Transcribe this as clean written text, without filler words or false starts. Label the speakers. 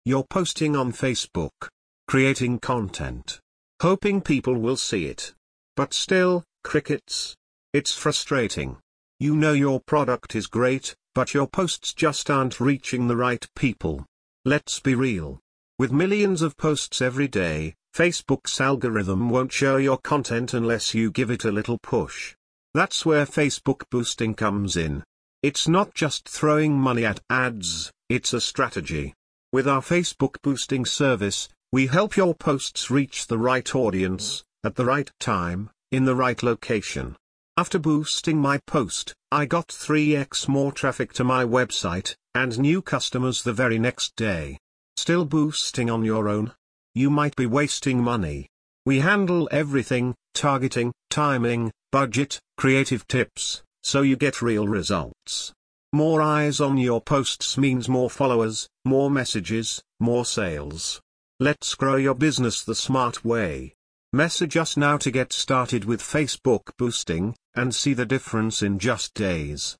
Speaker 1: You're posting on Facebook, creating content, hoping people will see it. But still, crickets. It's frustrating. You know your product is great, but your posts just aren't reaching the right people. Let's be real. With millions of posts every day, Facebook's algorithm won't show your content unless you give it a little push. That's where Facebook boosting comes in. It's not just throwing money at ads, it's a strategy. With our Facebook boosting service, we help your posts reach the right audience, at the right time, in the right location. After boosting my post, I got 3x more traffic to my website, and new customers the very next day. Still boosting on your own? You might be wasting money. We handle everything: targeting, timing, budget, creative tips, so you get real results. More eyes on your posts means more followers, more messages, more sales. Let's grow your business the smart way. Message us now to get started with Facebook boosting, and see the difference in just days.